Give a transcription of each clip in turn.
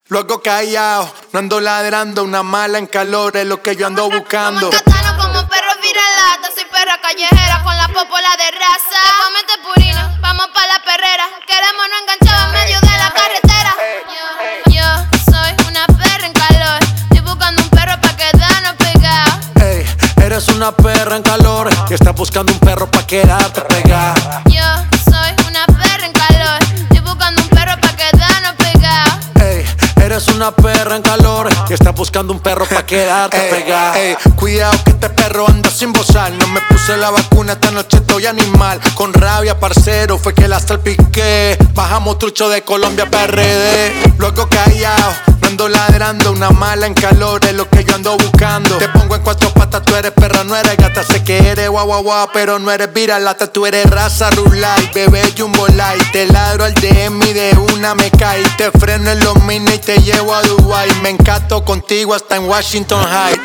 Luego callado, no ando ladrando, una mala en calor es lo que yo ando buscando. Como katana, como perro viralata, soy perra callejera con la popola de raza. Te comete purina, vamos pa' la perrera, queremos no enganchar en medio de la carretera. Yo soy una perra en calor, estoy buscando un perro pa' quedarnos pegados. Ey, eres una perra en calor y estás buscando un perro pa' quedarte pegada. Yo soy una perra en calor, estoy buscando un perro pa' quedarnos pegados. Ey, eres una perra en calor y estás buscando un perro pa' quedarte pegada. Ey, cuidado que este perro anda sin bozar. No me puse la vacuna, esta noche estoy animal. Con rabia, parcero, fue que la salpiqué. Bajamos trucho de Colombia pa' RD. Luego callado, no ando ladrando, una mala en calor es lo que yo ando buscando. Te pongo en cuatro patas, tú eres perra, no eres gata. Sé que eres guau guau guau, pero no eres viralata. Tú eres raza rulay, bebé jumbo light. Te ladro al DM y de una me cae. Te freno en los mini y te llevo a Dubai. Me encanto contigo hasta en Washington High.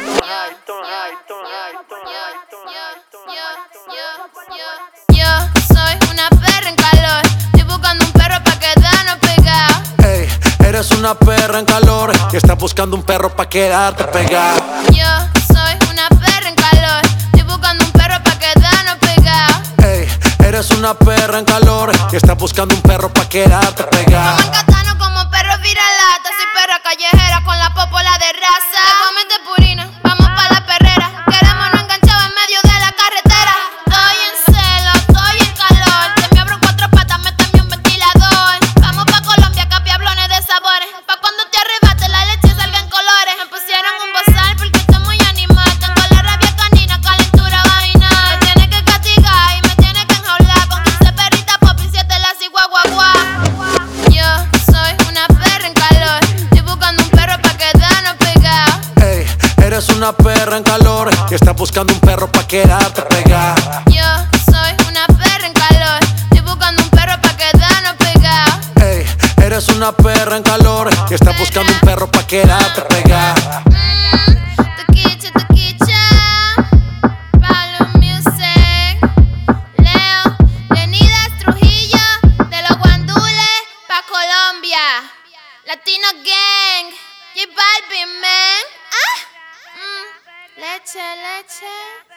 Yo soy una perra en calor, estoy buscando un perro pa' quedarnos pegados. Ey, eres una perra en calor y estás buscando un perro pa' quedarte pegada. Yo soy una perra en calor, estoy buscando un perro pa' quedarnos pegados. Ey, eres una perra en calor y estás buscando un perro pa' quedarte pegada. Como katana, como perro viralata, soy perra callejera con la popola de raza. Te comete purina, vamos pa' la perrera, queremos no enganchar en medio de la carretera. Estoy en celo, estoy en calor, te me abro cuatro patas, méteme un ventilador. Vamos pa' Colombia, capiablones de sabores, pa' cuando te arrebate la leche salga en colores. Me pusieron un bozal porque estoy muy animal, tengo la rabia canina, calentura vaginal. Me tiene que castigar y me tiene que enjaular con 15 perritas pop y 7 las iguaguaguá. Yo soy una perra en calor, estoy buscando un perro pa' quedarnos pegados. Ey, eres una perra en calor y estás buscando un perro pa' quedarte pegada. Yo soy una perra en calor, estoy buscando un perro pa' quedarnos pegados. Ey, eres una perra en calor y estás buscando un perro pa' quedarte pegada. Toquicha, Pablo Music, Leo, Leonidas Trujillo, de los guandules pa' Colombia. Latino Gang, J Balvin, man. Leche, leche.